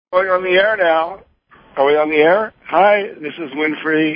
Going on the air now. Are we on the air? Hi, this is Winfrey.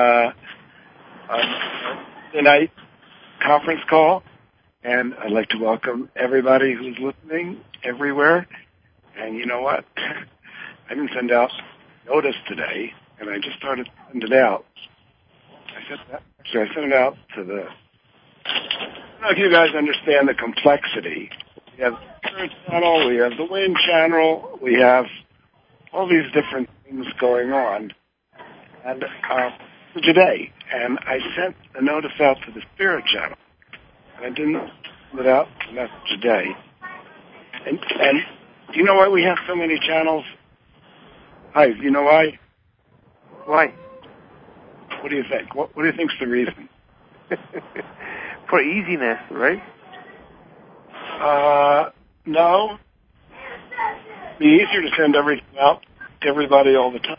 The night conference call, and I'd like to welcome everybody who's listening everywhere. And you know what? I didn't send out notice today, and I just started sending it out. I sent it out to the. I don't know if you guys understand the complexity. We have the Spirit channel, we have the Wind channel, we have all these different things going on, and today, and I sent a notice out to the Spirit channel, and I didn't send it out to message today. And do you know why we have so many channels? Hi, do you know why? Why? What do you think? What do you think's the reason? For easiness, right? No. It'd be easier to send everything out to everybody all the time.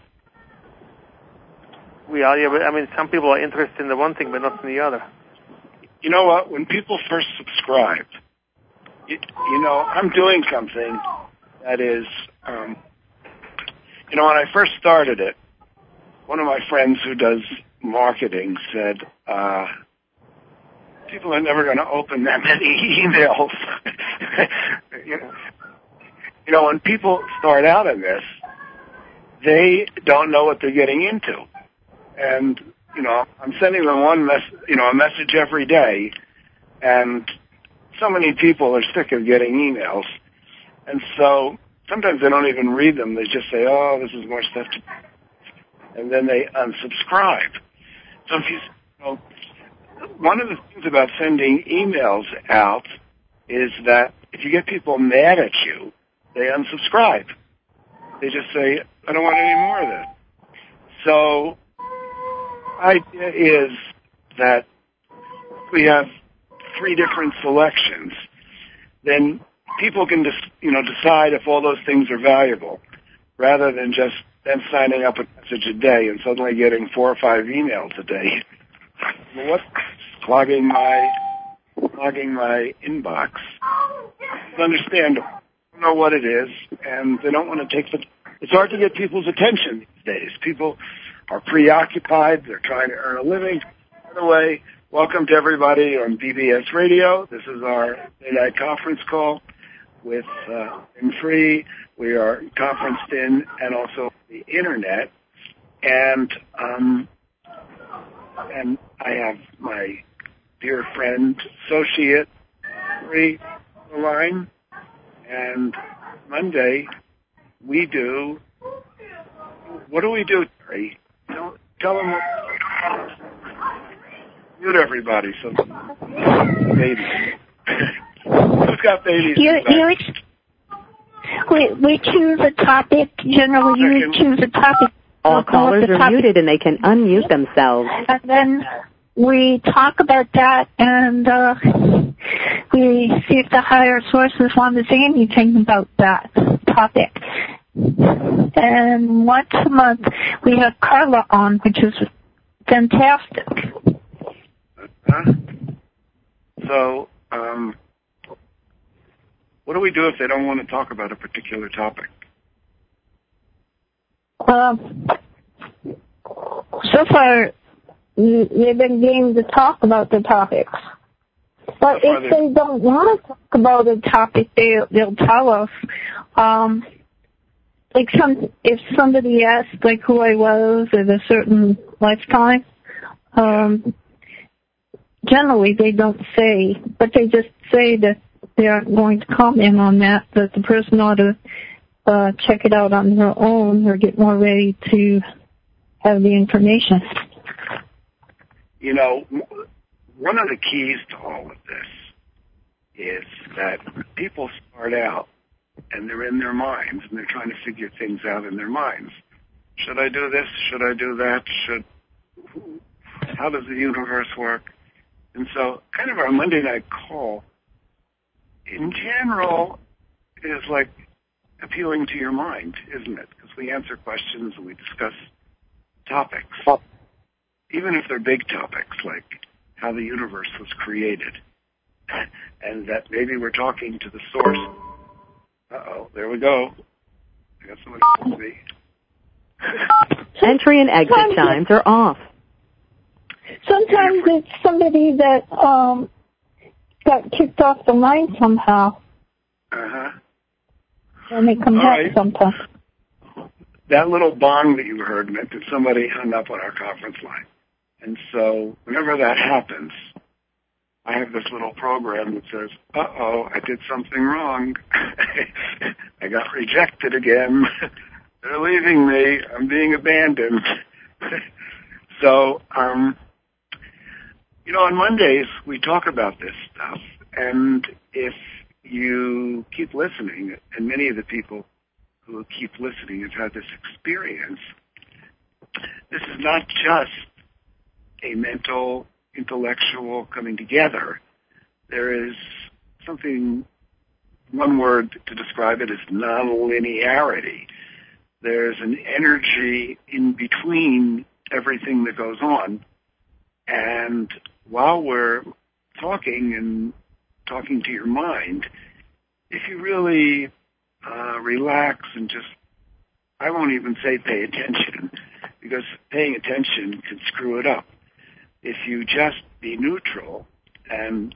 Yeah, but I mean, some people are interested in the one thing, but not in the other. You know what? When people first subscribe, you know, I'm doing something that is, when I first started it, one of my friends who does marketing said, people are never going to open that many emails. You know, when people start out in this, they don't know what they're getting into. And, you know, I'm sending them a message every day, and so many people are sick of getting emails. And so sometimes they don't even read them. They just say, oh, this is more stuff to do. And then they unsubscribe. So if one of the things about sending emails out is that if you get people mad at you, they unsubscribe. They just say, I don't want any more of this. So the idea is that we have 3 different selections. Then people can decide if all those things are valuable, rather than just them signing up a message a day and suddenly getting 4 or 5 emails a day. Well, what's clogging my inbox? It's understandable. They don't know what it is, and they don't want to take it's hard to get people's attention these days. People are preoccupied. They're trying to earn a living. By the way, welcome to everybody on BBS Radio. This is our day-night conference call with Free. We are conferenced in and also the internet. And I have my dear friend, associate, Free, on the line. And Monday, we do. What do we do, Terry? Tell them. Mute everybody. So, babies. Who's got babies? We choose a topic. Generally, you choose a topic. All callers are muted and they can unmute themselves. And then we talk about that, and we see if the higher sources want to say anything about that topic. And once a month, we have Carla on, which is fantastic. So, what do we do if they don't want to talk about a particular topic? So far, they've been game to talk about the topics. But if they don't want to talk about a topic, they'll tell us. If somebody asked who I was at a certain lifetime, generally they don't say, but they just say that they aren't going to comment on that the person ought to check it out on their own or get more ready to have the information. You know, one of the keys to all of this is that people start out and they're in their minds and they're trying to figure things out in their minds. Should I do this? Should I do that? How does the universe work? And so kind of our Monday night call, in general, is like appealing to your mind, isn't it? Because we answer questions and we discuss topics, even if they're big topics like how the universe was created, and that maybe we're talking to the source. There we go. I got somebody with me. Entry and exit chimes are off. Sometimes it's somebody that got kicked off the line somehow. Uh-huh. And they come back sometimes. That little bong that you heard meant that somebody hung up on our conference line. And so whenever that happens, I have this little program that says, uh-oh, I did something wrong. I got rejected again. They're leaving me. I'm being abandoned. So, on Mondays, we talk about this stuff. And if you keep listening, and many of the people who keep listening have had this experience, this is not just a mental, intellectual coming together. There is something, one word to describe it is nonlinearity. There's an energy in between everything that goes on. And while we're talking to your mind, if you really relax and just, I won't even say pay attention, because paying attention can screw it up. If you just be neutral, and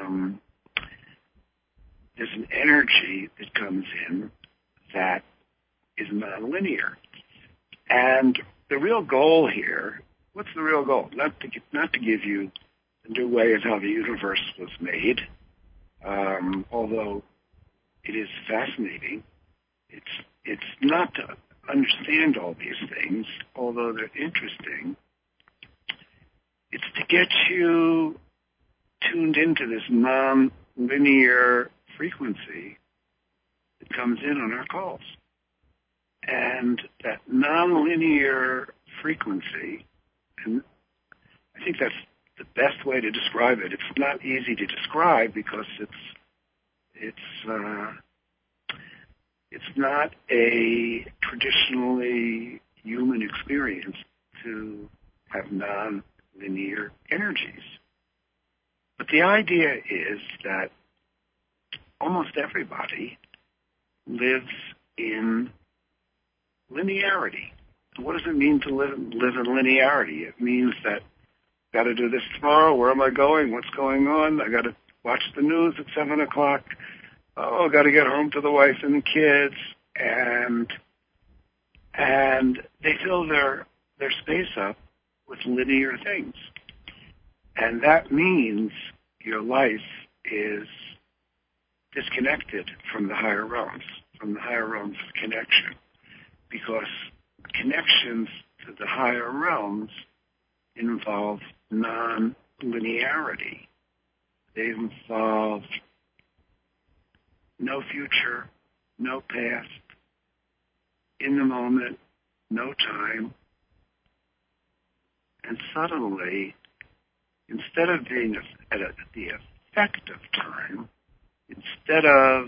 there's an energy that comes in that is nonlinear. And the real goal here, what's the real goal? Not to give you a new way of how the universe was made, although it is fascinating. It's not to understand all these things, although they're interesting. It's to get you tuned into this non-linear frequency that comes in on our calls. And that non-linear frequency, and I think that's the best way to describe it. It's not easy to describe because it's not a traditionally human experience to have non-linear energies. But the idea is that almost everybody lives in linearity. What does it mean to live in linearity? It means that got to do this tomorrow. Where am I going? What's going on? I got to watch the news at 7 o'clock. Oh, got to get home to the wife and the kids. And they fill their space up with linear things. And that means your life is disconnected from the higher realms of connection. Because connections to the higher realms involve non-linearity. They involve no future, no past, in the moment, no time. And suddenly, instead of being at the effect of time, instead of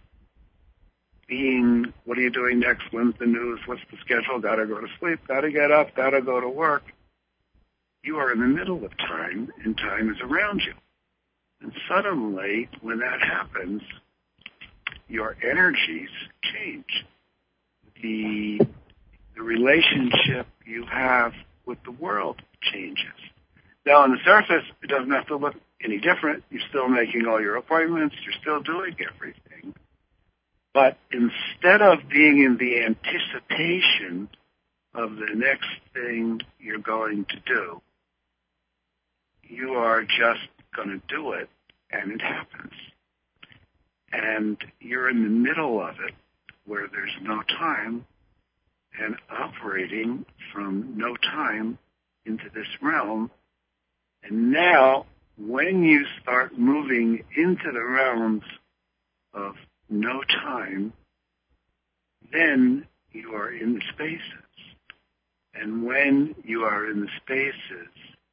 being, what are you doing next? When's the news? What's the schedule? Got to go to sleep. Got to get up. Got to go to work. You are in the middle of time, and time is around you. And suddenly, when that happens, your energies change. The relationship you have with the world changes. Now, on the surface, it doesn't have to look any different. You're still making all your appointments. You're still doing everything. But instead of being in the anticipation of the next thing you're going to do, you are just going to do it, and it happens. And you're in the middle of it, where there's no time, and operating from no time into this realm. And now, when you start moving into the realms of no time, then you are in the spaces. And when you are in the spaces,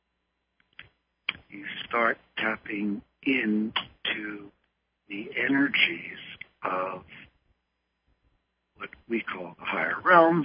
you start tapping into the energies of what we call the higher realms.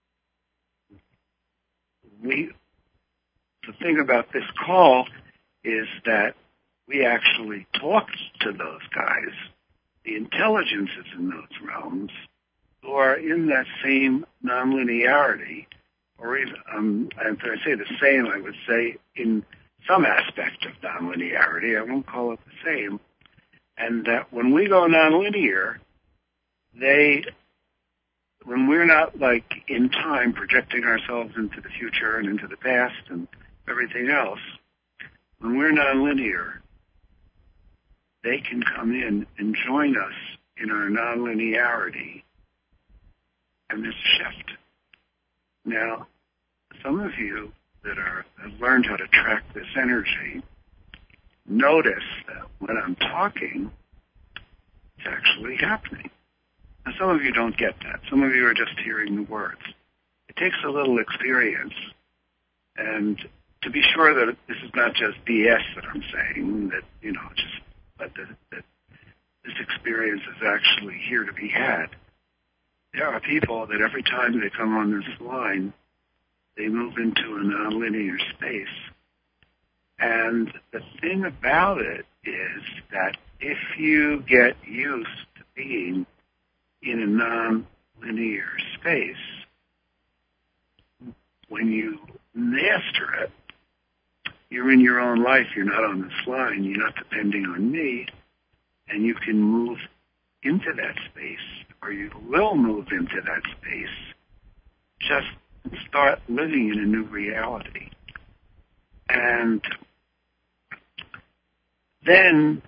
The thing about this call is that we actually talk to those guys, the intelligences in those realms, who are in that same nonlinearity, or even, if I say the same, I would say in some aspect of nonlinearity. I won't call it the same. And that when we go nonlinear, when we're not like in time projecting ourselves into the future and into the past and everything else, when we're nonlinear, they can come in and join us in our nonlinearity, and this shift. Now, some of you that have learned how to track this energy notice that when I'm talking, it's actually happening. Now, some of you don't get that. Some of you are just hearing the words. It takes a little experience, and to be sure that this is not just BS that I'm saying, that, but that this experience is actually here to be had. There are people that every time they come on this line, they move into a nonlinear space. And the thing about it is that if you get used to being in a nonlinear space, when you master it, you're in your own life. You're not on this line. You're not depending on me. And you can move into that space, or you will move into that space. Just start living in a new reality. And then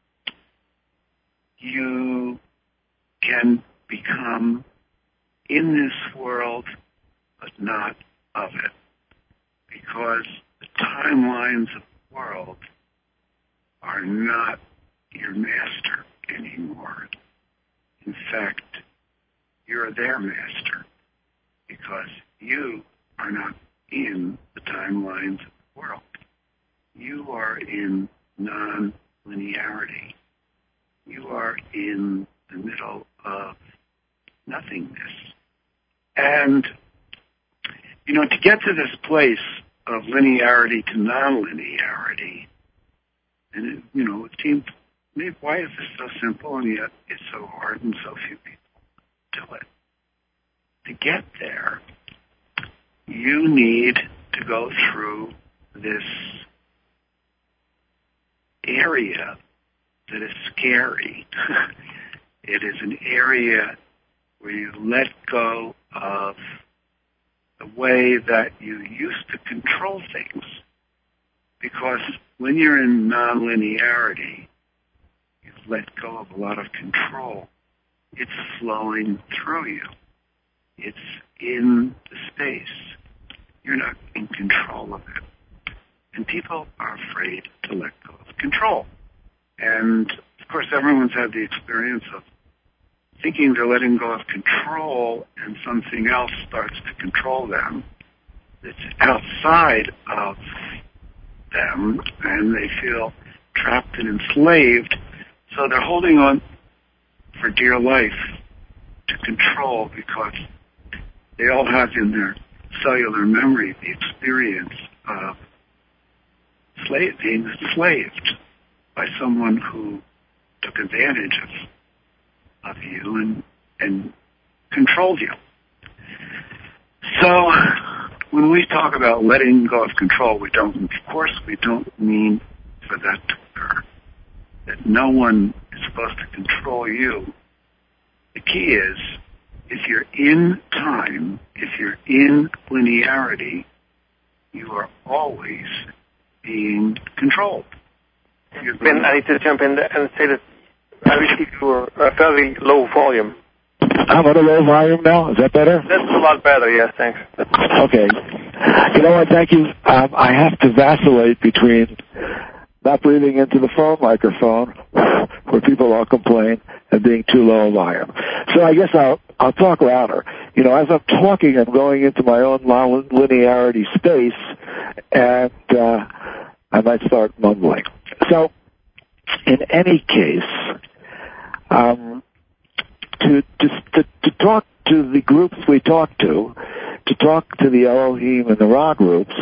you can become in this world, but not of it. Because the timelines of the world are not your master anymore. In fact, you're their master, because you are not in the timelines of the world. You are in non-linearity. You are in the middle of nothingness. And, to get to this place of linearity to non-linearity, and it seems, maybe, why is this so simple and yet it's so hard and so few people do it? To get there, you need to go through this area that is scary. It is an area where you let go of the way that you used to control things. Because when you're in non-linearity, you've let go of a lot of control. It's flowing through you. It's in the space. You're not in control of it. And people are afraid to let go of control. And, of course, everyone's had the experience of thinking they're letting go of control and something else starts to control them. It's outside of them, and they feel trapped and enslaved. So they're holding on for dear life to control, because they all have in their cellular memory the experience of being enslaved by someone who took advantage of you and controlled you. So when we talk about letting go of control, we don't mean for that to occur. That no one is supposed to control you. The key is, if you're in time, if you're in linearity, you are always being controlled. Ben, I need to jump in and say that I received you a fairly low volume. How about a low volume now? Is that better? That's a lot better, yes, thanks. Okay. You know what, thank you. I have to vacillate between not breathing into the phone microphone, where people all complain, and being too low a volume. So I guess I'll talk louder. As I'm talking, I'm going into my own linearity space, and I might start mumbling. So, in any case, to talk to the groups we talk to talk to the Elohim and the Ra groups,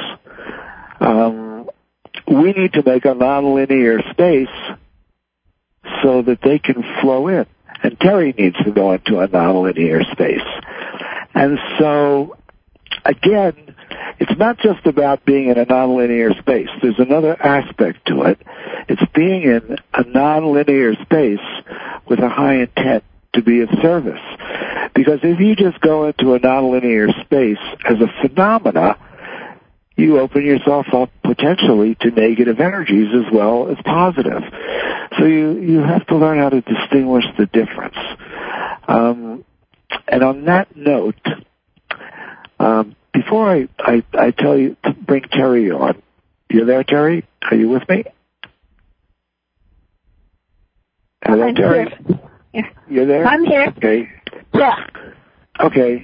we need to make a nonlinear space so that they can flow in. and Terry needs to go into a nonlinear space. And so, again, it's not just about being in a nonlinear space. There's another aspect to it. It's being in a nonlinear space with a high intent to be of service. Because if you just go into a nonlinear space as a phenomena, you open yourself up potentially to negative energies as well as positive. So you have to learn how to distinguish the difference. And on that note, before I tell you to bring Terry on, you there, Terry? Are you with me? Hello, I'm Terry? Here. You there? I'm here. Okay. Yeah. Okay.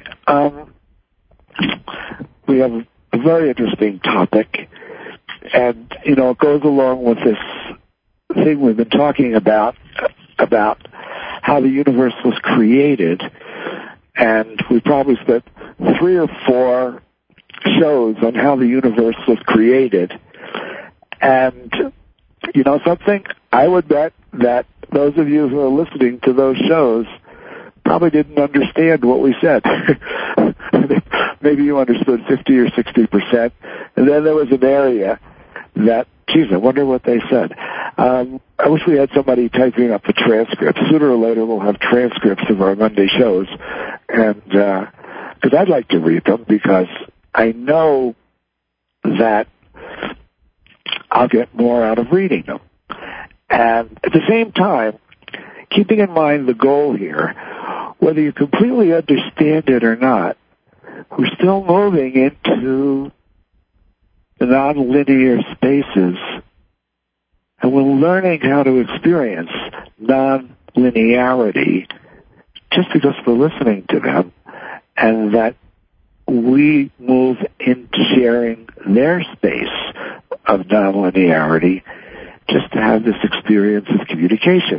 We have a very interesting topic, and, it goes along with this thing we've been talking about how the universe was created, and we probably spent 3 or 4 shows on how the universe was created. And, something, I would bet that those of you who are listening to those shows probably didn't understand what we said. Maybe you understood 50 or 60%. And then there was an area that, geez, I wonder what they said. I wish we had somebody typing up the transcripts. Sooner or later we'll have transcripts of our Monday shows. And, because I'd like to read them, because I know that I'll get more out of reading them. And at the same time, keeping in mind the goal here, whether you completely understand it or not, we're still moving into the nonlinear spaces, and we're learning how to experience nonlinearity just because we're listening to them, and that we move into sharing their space of nonlinearity just to have this experience of communication.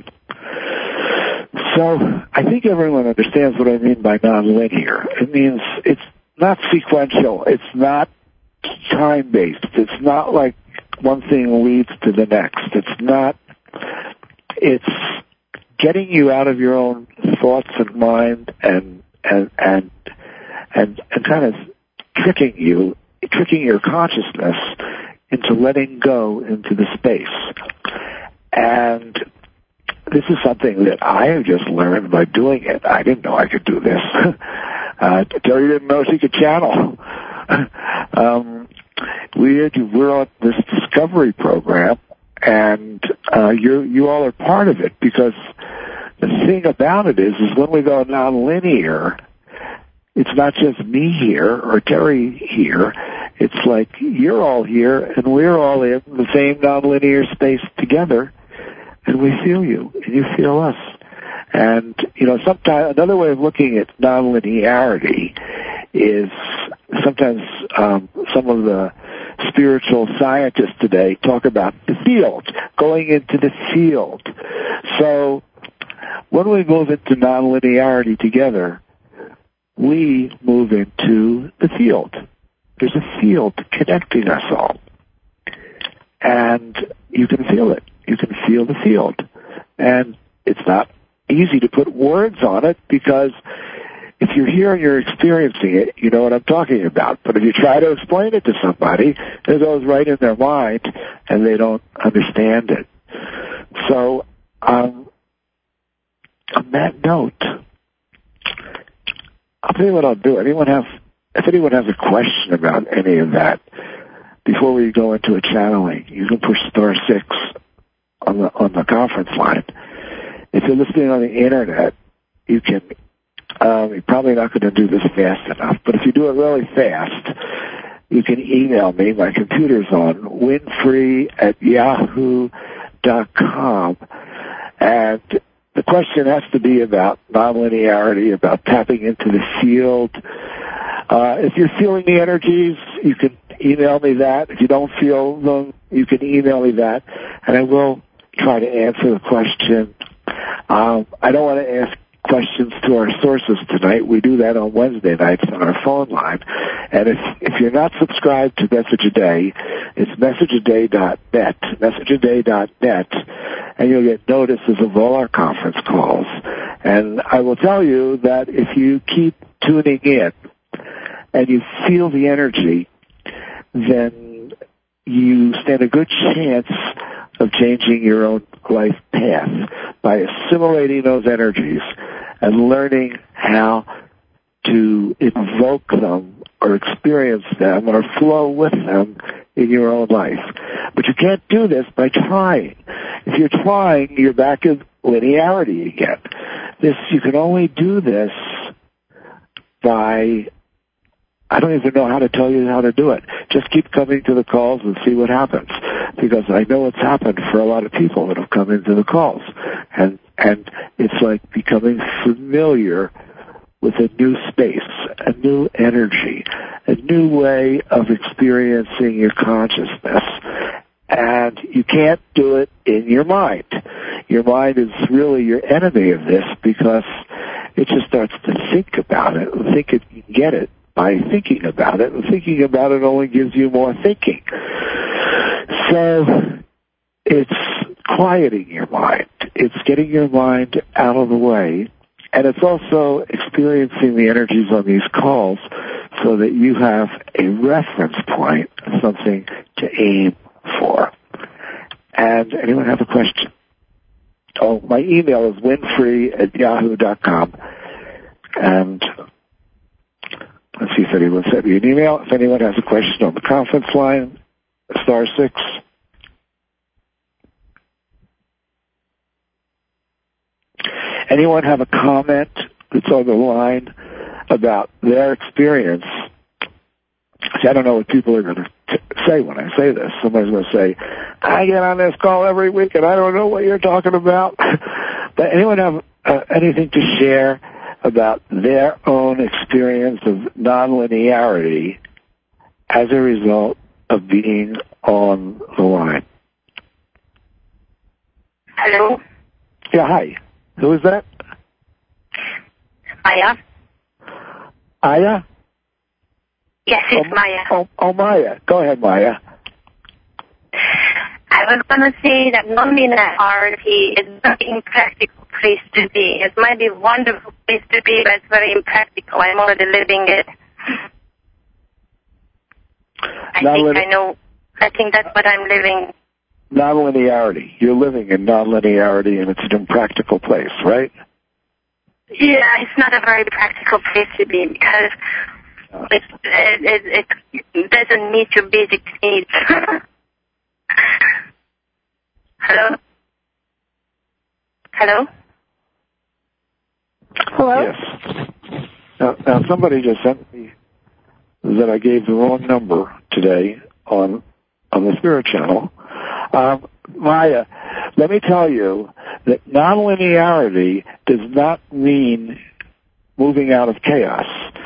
So I think everyone understands what I mean by nonlinear. It means it's not sequential. It's not time-based. It's not like one thing leads to the next. It's getting you out of your own thoughts and mind and kind of tricking your consciousness into letting go into the space. And this is something that I have just learned by doing it. I didn't know I could do this. Terry didn't know she could channel. We're on this discovery program, and you all are part of it, because the thing about it is when we go nonlinear, it's not just me here or Terry here. It's like you're all here and we're all in the same nonlinear space together, and we feel you and you feel us. And, sometimes another way of looking at nonlinearity is sometimes some of the spiritual scientists today talk about the field, going into the field. So when we move into nonlinearity together, we move into the field. There's a field connecting us all. And you can feel it. You can feel the field. And it's not easy to put words on it, because if you're here and you're experiencing it, you know what I'm talking about. But if you try to explain it to somebody, it goes right in their mind and they don't understand it. So, on that note, I'll tell you what I'll do. If anyone has a question about any of that, before we go into a channeling, you can push *6 on the conference line. If you're listening on the internet, you can, you're probably not going to do this fast enough, but if you do it really fast, you can email me. My computer's on winfree@yahoo.com, and the question has to be about nonlinearity, about tapping into the field. If you're feeling the energies, you can email me that. If you don't feel them, you can email me that, and I will try to answer the question. I don't want to ask questions to our sources tonight. We do that on Wednesday nights on our phone line. And if you're not subscribed to Message a Day, it's messageaday.net, and you'll get notices of all our conference calls. And I will tell you that if you keep tuning in and you feel the energy, then you stand a good chance of changing your own life path by assimilating those energies and learning how to invoke them or experience them or flow with them in your own life. But you can't do this by trying. If you're trying, you're back in linearity again. You can only do this by, I don't even know how to tell you how to do it. Just keep coming to the calls and see what happens. Because I know it's happened for a lot of people that have come into the calls. And it's like becoming familiar with a new space, a new energy, a new way of experiencing your consciousness. And you can't do it in your mind. Your mind is really your enemy of this because it just starts to think about it and think it can get it by thinking about it. And thinking about it only gives you more thinking. So it's quieting your mind. It's getting your mind out of the way. And it's also experiencing the energies on these calls so that you have a reference point, something to aim for. And anyone have a question? Oh, my email is winfrey@yahoo.com. And let's see if anyone sent me an email. If anyone has a question on the conference line, *6. Anyone have a comment that's on the line about their experience? See, I don't know what people are going to say when I say this. Somebody's going to say, I get on this call every week and I don't know what you're talking about. But anyone have anything to share about their own experience of nonlinearity as a result of being on the line? Hello? Yeah, hi. Who is that? Maya. Aya? Yes, it's Maya. Oh, Maya. Go ahead, Maya. I was going to say that nonlinearity is not an impractical place to be. It might be a wonderful place to be, but it's very impractical. I'm already living it. I think that's what I'm living. Nonlinearity. You're living in nonlinearity, and it's an impractical place, right? Yeah, it's not a very practical place to be because it doesn't meet your basic needs. Hello? Hello? Hello? Yes. Now somebody just sent me that I gave the wrong number today on the Spirit Channel. Maya, let me tell you that nonlinearity does not mean moving out of chaos.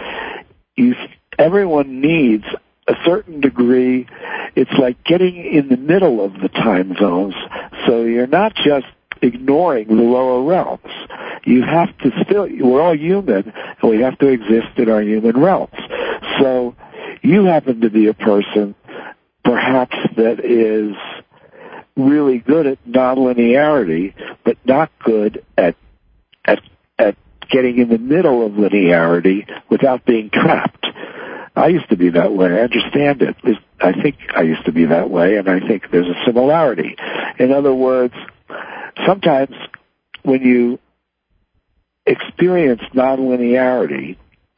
Everyone needs a certain degree. It's like getting in the middle of the time zones, so you're not just ignoring the lower realms. You have to we're all human, and we have to exist in our human realms. So you happen to be a person perhaps that is really good at nonlinearity, but not good at getting in the middle of linearity without being trapped. I used to be that way. I understand it. I think I used to be that way, and I think there's a similarity. In other words, sometimes when you experience nonlinearity,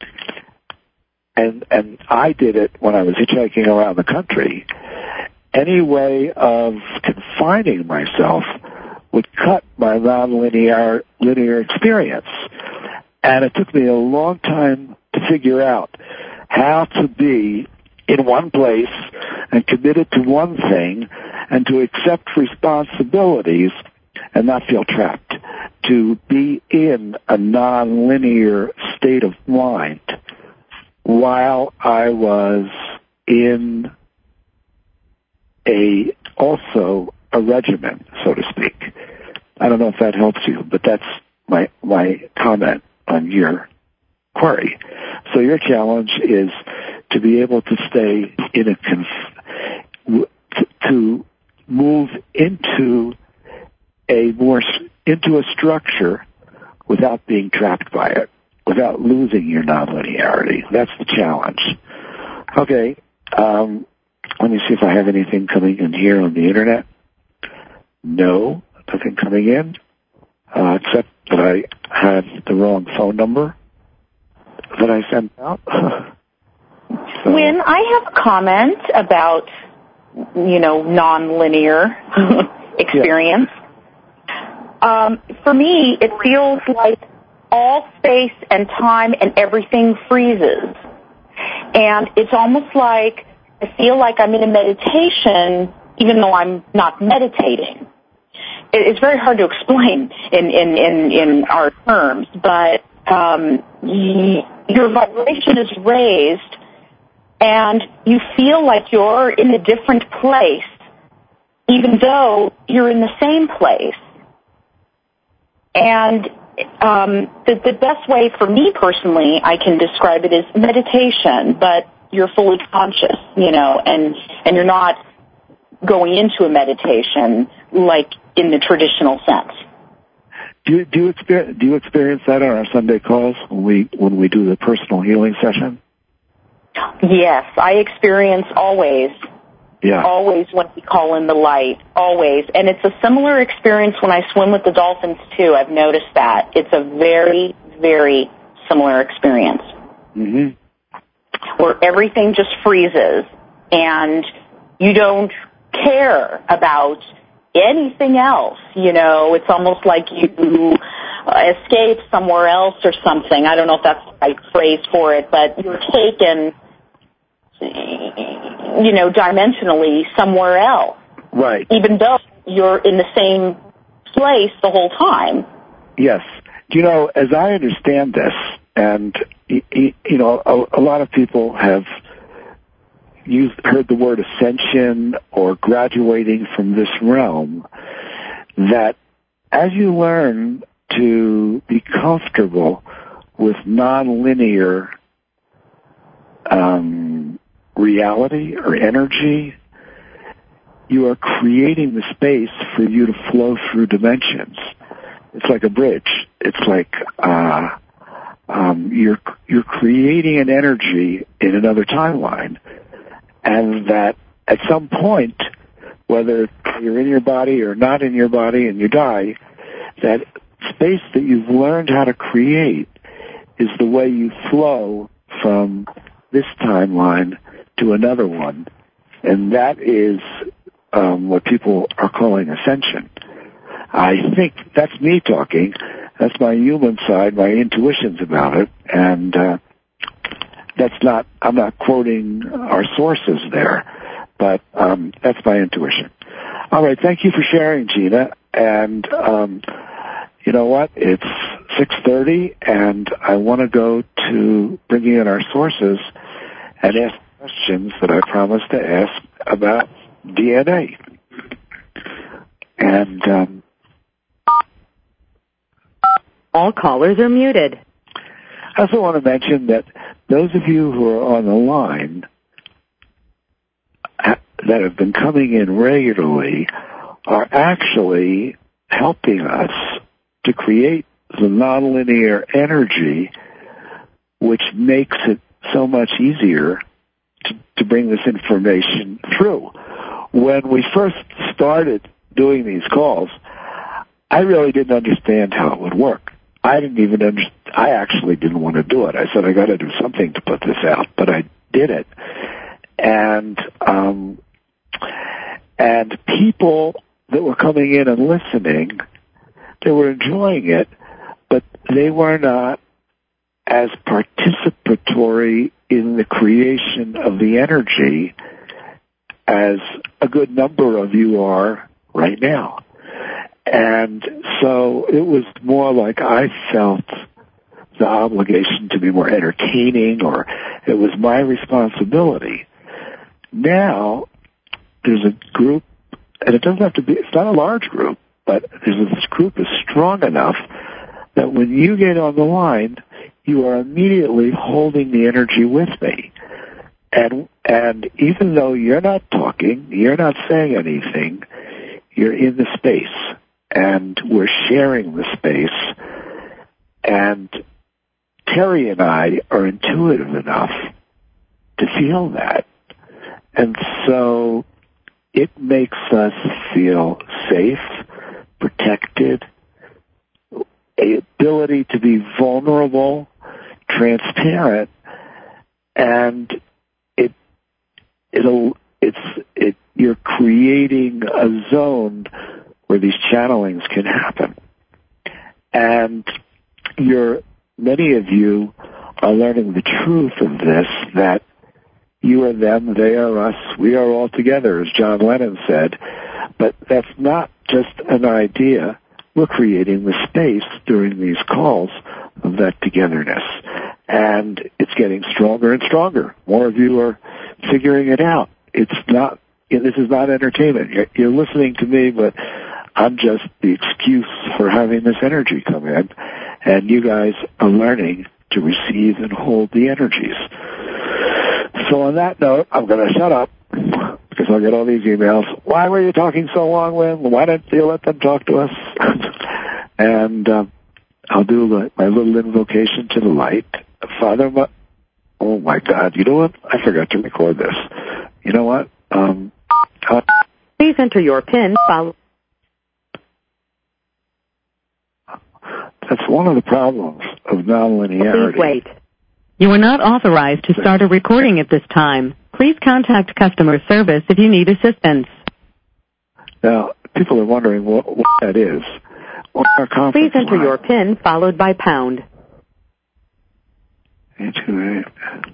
and I did it when I was hitchhiking around the country, any way of confining myself would cut my linear experience. And it took me a long time to figure out how to be in one place and committed to one thing and to accept responsibilities and not feel trapped, to be in a nonlinear state of mind while I was in also a regimen, so to speak. I don't know if that helps you, but that's my comment on your query. So your challenge is to be able to stay in to move into a structure without being trapped by it, without losing your nonlinearity. That's the challenge. Okay, let me see if I have anything coming in here on the internet. No, nothing coming in, except that I had the wrong phone number that I sent out. So. Wynn, I have a comment about, nonlinear experience. Yeah. For me, it feels like all space and time and everything freezes. And it's almost like I feel like I'm in a meditation even though I'm not meditating. It's very hard to explain in our terms, but your vibration is raised and you feel like you're in a different place even though you're in the same place. And the best way for me personally, I can describe it as meditation, but you're fully conscious, and you're not going into a meditation like in the traditional sense. Do you experience that on our Sunday calls when we do the personal healing session? Yes, I experience always. Yeah. Always when we call in the light, always. And it's a similar experience when I swim with the dolphins, too. I've noticed that. It's a very, very similar experience. Mm-hmm. Where everything just freezes and you don't care about anything else. It's almost like you escape somewhere else or something. I don't know if that's the right phrase for it, but you're taken dimensionally somewhere else. Right. Even though you're in the same place the whole time. Yes. As I understand this, and, a lot of people have heard the word ascension or graduating from this realm, that as you learn to be comfortable with nonlinear reality or energy, you are creating the space for you to flow through dimensions. It's like a bridge. It's like you're creating an energy in another timeline, and that at some point, whether you're in your body or not in your body and you die, that space that you've learned how to create is the way you flow from this timeline to another one, and that is what people are calling ascension. I think that's me talking. That's my human side, my intuitions about it, and I'm not quoting our sources there, but that's my intuition. All right, thank you for sharing, Gina, and you know what? It's 6:30, and I want to go to bringing in our sources and ask questions that I promised to ask about DNA. And all callers are muted. I also want to mention that those of you who are on the line that have been coming in regularly are actually helping us to create the nonlinear energy, which makes it so much easier to bring this information through. When we first started doing these calls, I really didn't understand how it would work. I actually didn't want to do it. I said, I got to do something to put this out, but I did it. And people that were coming in and listening, they were enjoying it, but they were not as participatory in the creation of the energy as a good number of you are right now. And so it was more like I felt the obligation to be more entertaining, or it was my responsibility. Now, there's a group, and it doesn't have to be, it's not a large group, but this group is strong enough that when you get on the line, you are immediately holding the energy with me. And even though you're not talking, you're not saying anything, you're in the space, and we're sharing the space, And Terry and I are intuitive enough to feel that. And so it makes us feel safe, protected, a ability to be vulnerable, transparent, and you're creating a zone where these channelings can happen. And many of you are learning the truth of this, that you are them, they are us, we are all together, as John Lennon said. But that's not just an idea. We're creating the space during these calls of that togetherness. And it's getting stronger and stronger. More of you are figuring it out. This is not entertainment. You're listening to me, but I'm just the excuse for having this energy come in. And you guys are learning to receive and hold the energies. So on that note, I'm going to shut up because I'll get all these emails. Why were you talking so long, Lynn? Why didn't you let them talk to us? And I'll do my little invocation to the light. Father, oh my God, you know what? I forgot to record this. You know what? Please enter your PIN. That's one of the problems of nonlinearity. Please wait. You are not authorized to start a recording at this time. Please contact customer service if you need assistance. Now, people are wondering what that is. Please enter your PIN followed by pound. 828.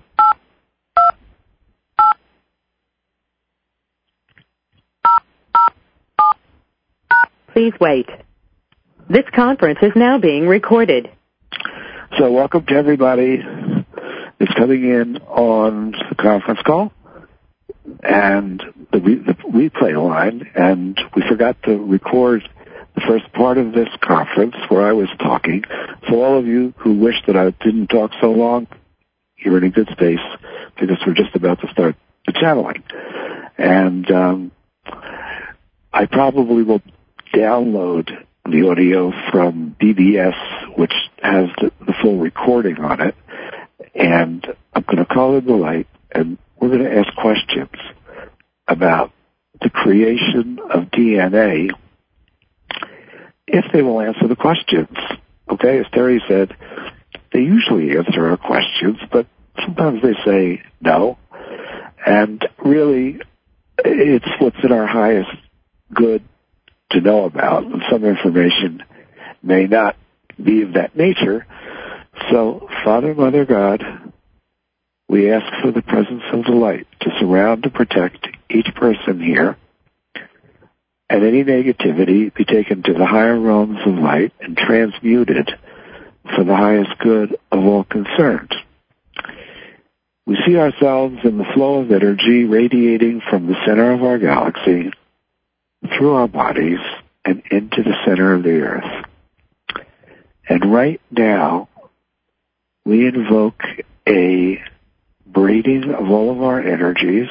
Please wait. This conference is now being recorded. So welcome to everybody that's coming in on the conference call and the replay line. And we forgot to record the first part of this conference where I was talking. So all of you who wish that I didn't talk so long, you're in a good space because we're just about to start the channeling. And I probably will download the audio from BBS, which has the full recording on it, and I'm going to call in the light, and we're going to ask questions about the creation of DNA, if they will answer the questions. Okay, as Terry said, they usually answer our questions, but sometimes they say no, and really, it's what's in our highest good to know about, and some information may not be of that nature. So, Father, Mother, God, we ask for the presence of the light to surround and protect each person here, and any negativity be taken to the higher realms of light and transmuted for the highest good of all concerned. We see ourselves in the flow of energy radiating from the center of our galaxy through our bodies and into the center of the earth. And right now, we invoke a braiding of all of our energies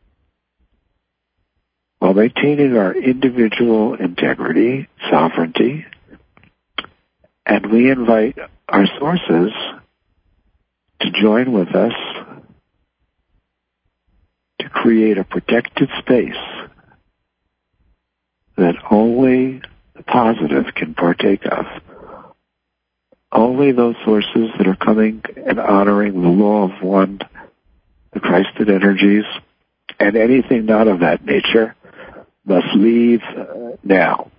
while maintaining our individual integrity, sovereignty, and we invite our sources to join with us to create a protected space that only the positive can partake of. Only those sources that are coming and honoring the law of one, the Christed energies, and anything not of that nature must leave now.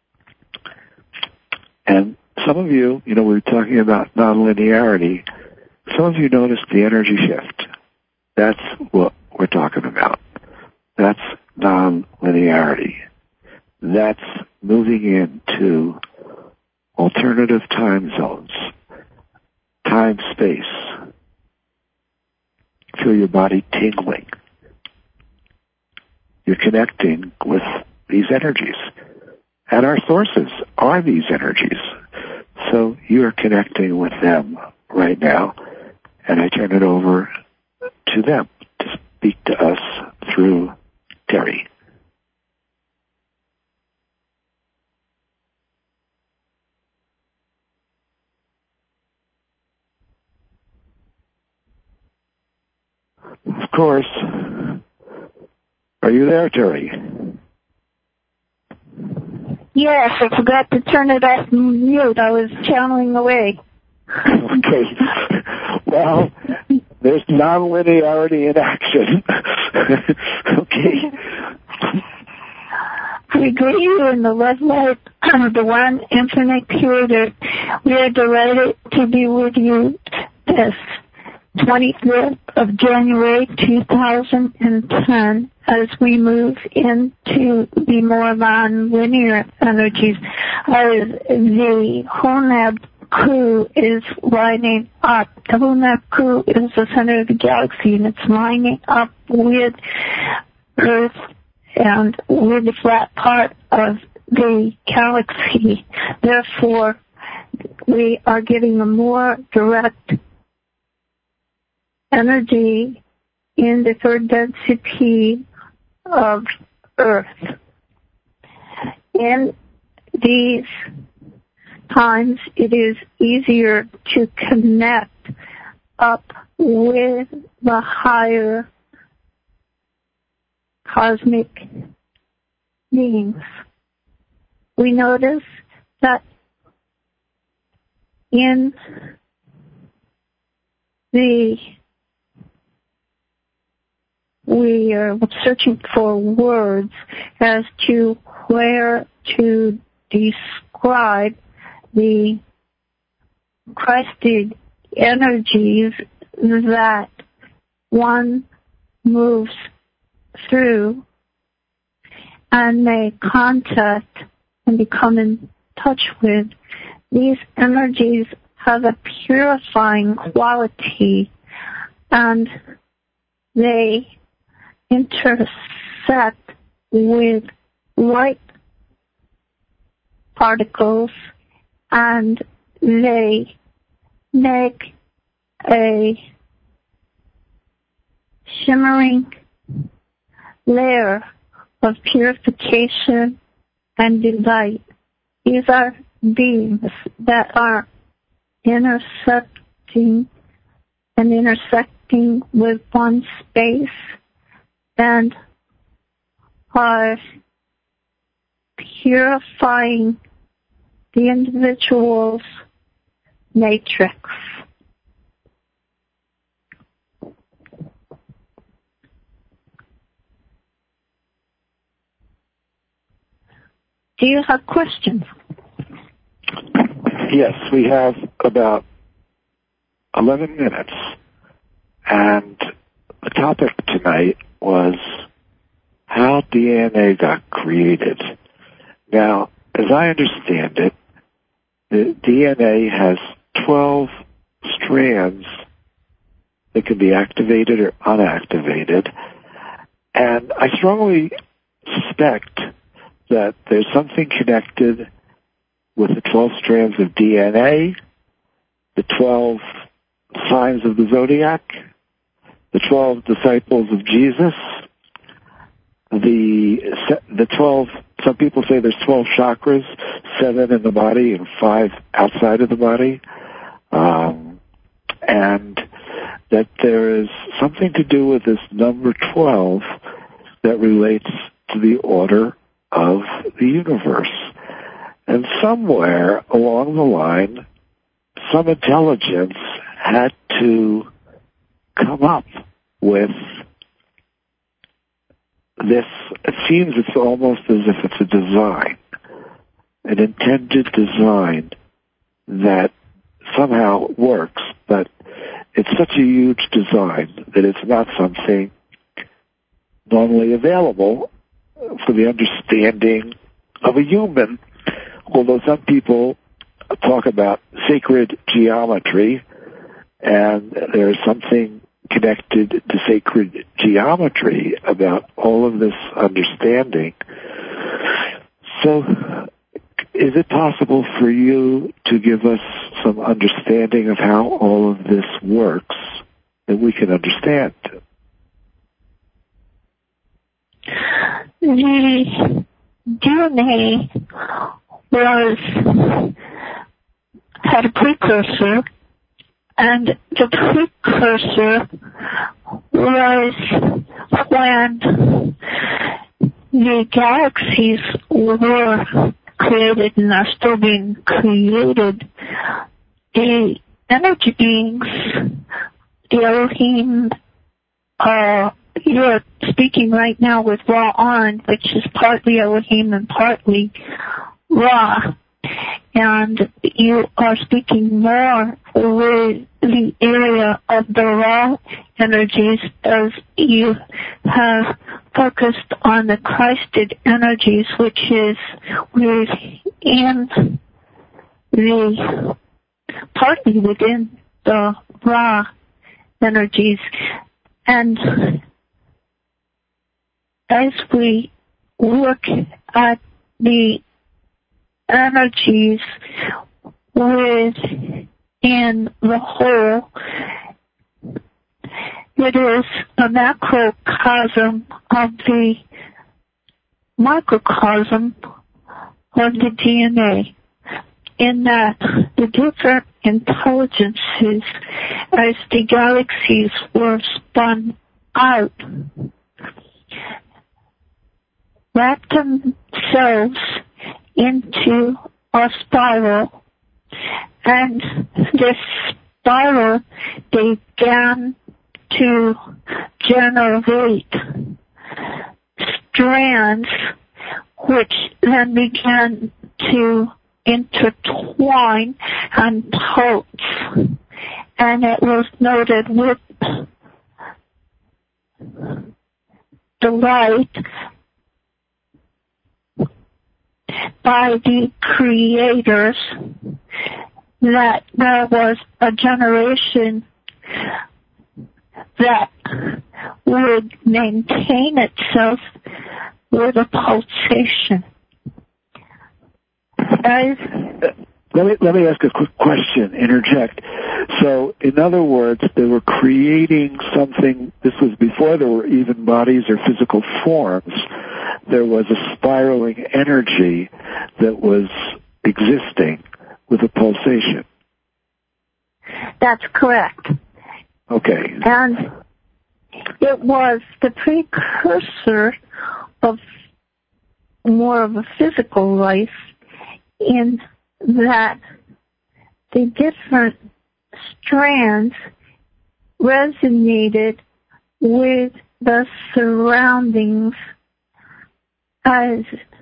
And some of you, we were talking about nonlinearity. Some of you noticed the energy shift. That's what we're talking about. That's nonlinearity. That's moving into alternative time zones, time, space. Feel your body tingling. You're connecting with these energies. And our sources are these energies. So you are connecting with them right now. And I turn it over to them to speak to us through Terry. course. Are you there, Terry? Yes, I forgot to turn it off mute. I was channeling away. Okay. Well, there's nonlinearity in action. Okay. We greet you in the love light of the one infinite creator. We are delighted to be with you this 25th of January 2010 as we move into the more non-linear energies as the Hunab Ku is lining up. The Hunab Ku is the center of the galaxy, and it's lining up with Earth and with the flat part of the galaxy. Therefore, we are getting a more direct energy in the third density of Earth. In these times, it is easier to connect up with the higher cosmic beings. We notice that in we are searching for words as to where to describe the crested energies that one moves through and may contact and become in touch with. These energies have a purifying quality, and they intersect with light particles, and they make a shimmering layer of purification and delight. These are beings that are intersecting with one space and are purifying the individual's matrix. Do you have questions? Yes, we have about 11 minutes. And the topic tonight was how DNA got created. Now, as I understand it, the DNA has 12 strands that can be activated or unactivated. And I strongly suspect that there's something connected with the 12 strands of DNA, the 12 signs of the zodiac, the 12 disciples of Jesus, the 12, some people say there's 12 chakras, 7 in the body and 5 outside of the body, and that there is something to do with this number 12 that relates to the order of the universe. And somewhere along the line, some intelligence had to come up with this. It seems it's almost as if it's a design, an intended design that somehow works, but it's such a huge design that it's not something normally available for the understanding of a human, although some people talk about sacred geometry, and there's something connected to sacred geometry about all of this understanding. So, is it possible for you to give us some understanding of how all of this works that we can understand? The DNA had a precursor, and the precursor was when the galaxies were created and are still being created. The energy beings, the Elohim, you're speaking right now with Ra-On, which is partly Elohim and partly Ra. And you are speaking more with the area of the Ra energies as you have focused on the Christed energies, which is within the, partly within the Ra energies. And as we look at the energies within the whole, it is a macrocosm of the microcosm of the DNA, in that the different intelligences as the galaxies were spun out wrapped themselves into a spiral, and this spiral began to generate strands which then began to intertwine and pulse. And it was noted with delight by the creators that there was a generation that would maintain itself with a pulsation. Let me ask a quick question, interject. So, in other words, they were creating something, this was before there were even bodies or physical forms. There was a spiraling energy that was existing with a pulsation. That's correct. Okay. And it was the precursor of more of a physical life, in that the different strands resonated with the surroundings as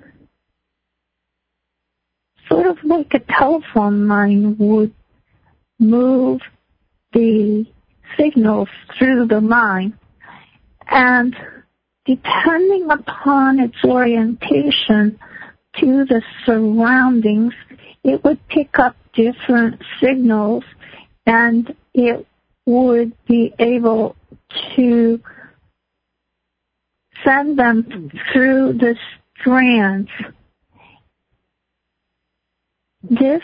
sort of like a telephone line would move the signals through the line. And depending upon its orientation to the surroundings, it would pick up different signals, and it would be able to send them through the strands. This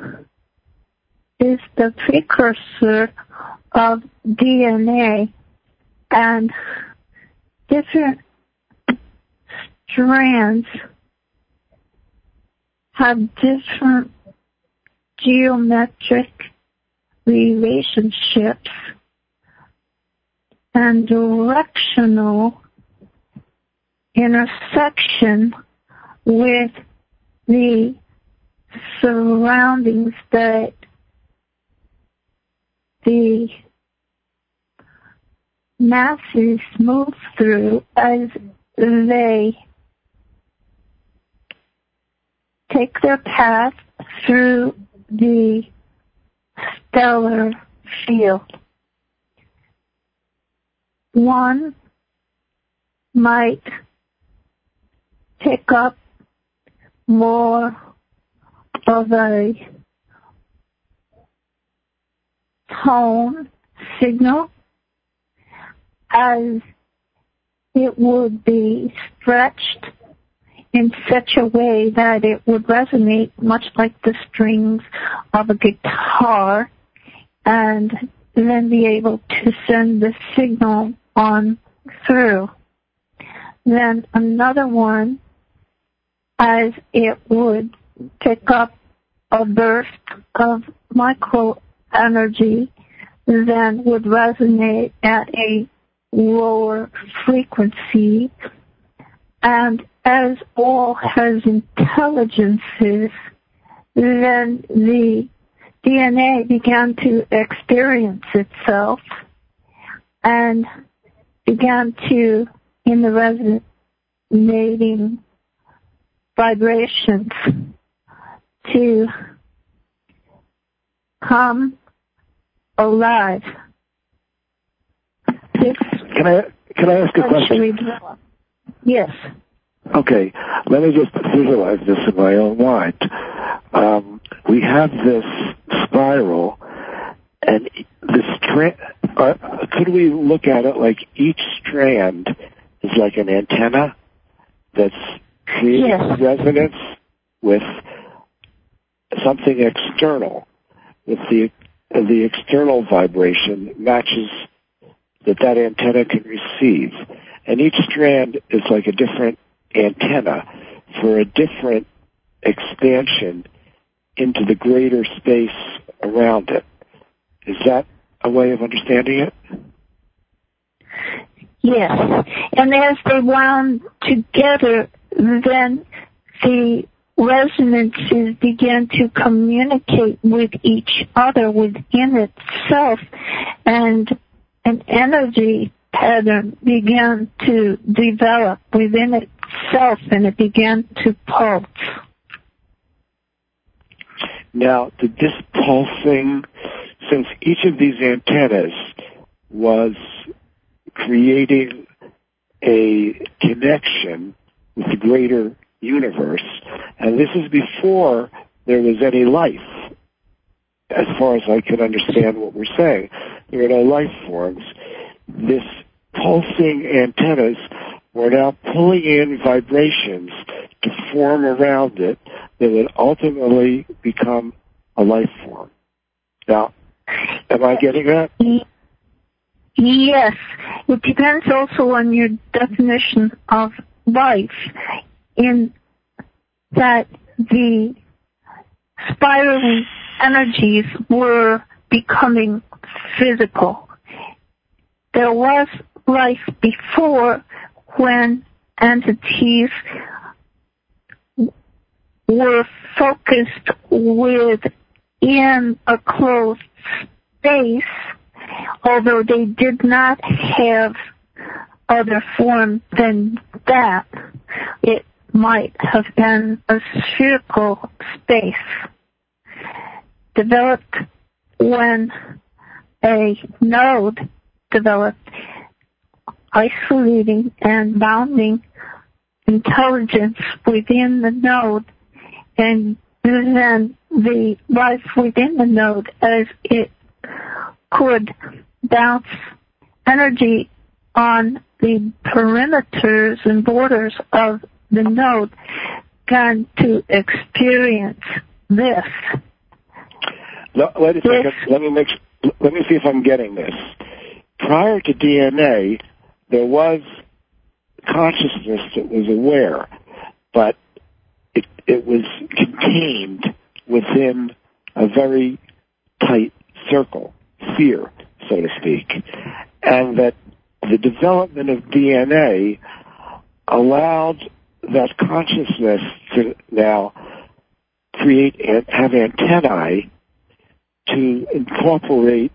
is the precursor of DNA, and different strands have different geometric relationships and directional intersection with the surroundings that the masses move through as they take their path through the stellar field. One might pick up more of a tone signal, as it would be stretched in such a way that it would resonate much like the strings of a guitar, and then be able to send the signal on through. Then another one, as it would pick up a burst of micro energy, then would resonate at a lower frequency, and as all has intelligences, then the DNA began to experience itself and began to, in the resonating vibrations, to come alive. Can I ask a question? Yes. Okay, let me just visualize this in my own mind. We have this spiral, and this could we look at it like each strand is like an antenna that's creating resonance with something external, with the external vibration matches that antenna can receive, and each strand is like a different antenna for a different expansion into the greater space around it. Is that a way of understanding it? Yes. And as they wound together, then the resonances began to communicate with each other within itself, and an energy pattern began to develop within itself, and it began to pulse. Now, did this pulsing, since each of these antennas was creating a connection with the greater universe, and this is before there was any life, as far as I can understand what we're saying. There are no life forms. This pulsing antennas were now pulling in vibrations to form around it that would ultimately become a life form. Now, am I getting that? Yes. It depends also on your definition of life, in that the spiraling energies were becoming physical. There was life before, when entities were focused within a closed space, although they did not have other form than that. It might have been a spherical space developed when a node developed, isolating and bounding intelligence within the node, and then the life within the node, as it could bounce energy on the perimeters and borders of the node, began to experience this. Wait a second. Let me see if I'm getting this. Prior to DNA, there was consciousness that was aware, but it was contained within a very tight circle, sphere, so to speak, and that the development of DNA allowed that consciousness to now create and have antennae to incorporate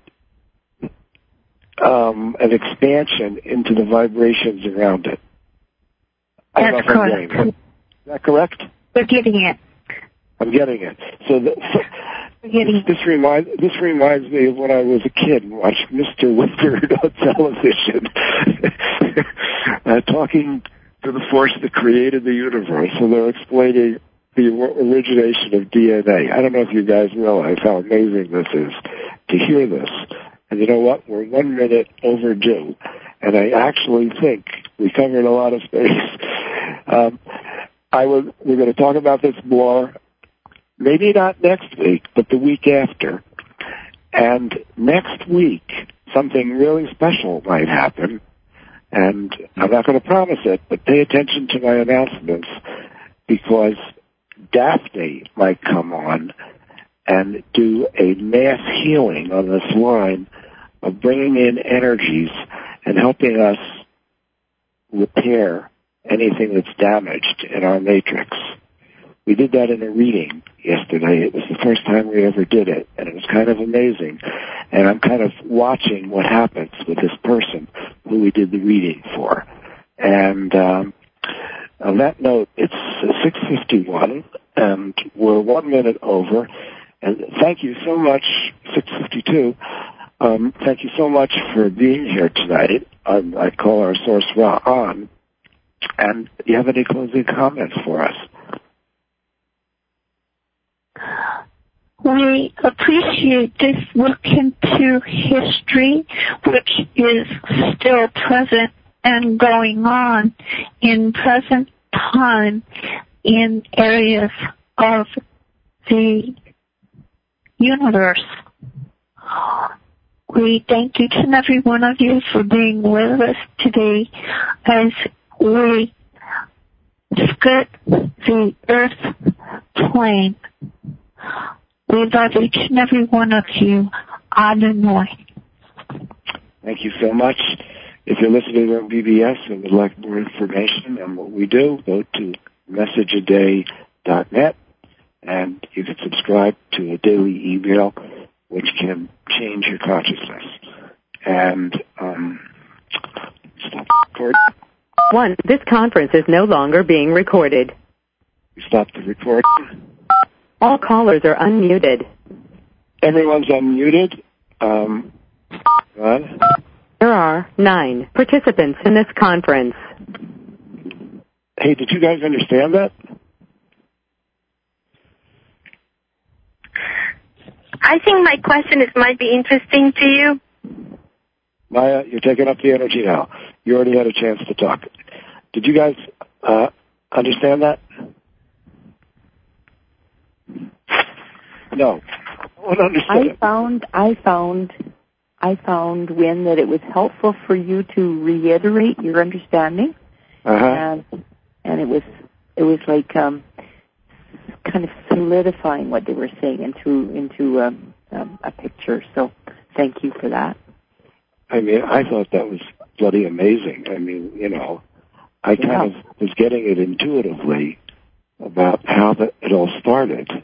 an expansion into the vibrations around it. That's correct. Is that correct? You're getting it. I'm getting it. So this reminds me of when I was a kid and watched Mr. Wizard on television, talking to the force that created the universe, and they're explaining the origination of DNA. I don't know if you guys realize how amazing this is to hear this. And you know what? We're 1 minute overdue, and I actually think we covered a lot of space. We're going to talk about this more, maybe not next week, but the week after. And next week, something really special might happen, and I'm not going to promise it, but pay attention to my announcements, because Daphne might come on and do a mass healing on this line of bringing in energies and helping us repair anything that's damaged in our matrix. We did that in a reading yesterday. It was the first time we ever did it, and it was kind of amazing. And I'm kind of watching what happens with this person who we did the reading for. And on that note, it's 6:51, and we're 1 minute over. And thank you so much, 6:52. Thank you so much for being here tonight. I call our source Ra-On. And do you have any closing comments for us? We appreciate this look into history, which is still present and going on in present time in areas of the universe. We thank each and every one of you for being with us today as we skirt the earth plane. We love each and every one of you. Adonai. Thank you so much. If you're listening on BBS and would like more information on what we do, go to messageaday.net, and you can subscribe to a daily email which can change your consciousness. And stop recording. This conference is no longer being recorded. Stop the recording. All callers are unmuted. Everyone's unmuted. There are 9 participants in this conference. Hey, did you guys understand that? I think my question might be interesting to you. Maya, you're taking up the energy now. You already had a chance to talk. Did you guys understand that? No. I found, Wynn, that it was helpful for you to reiterate your understanding, and it was like kind of solidifying what they were saying into a picture. So thank you for that. I mean, I thought that was bloody amazing. I mean, I kind of was getting it intuitively about how it all started.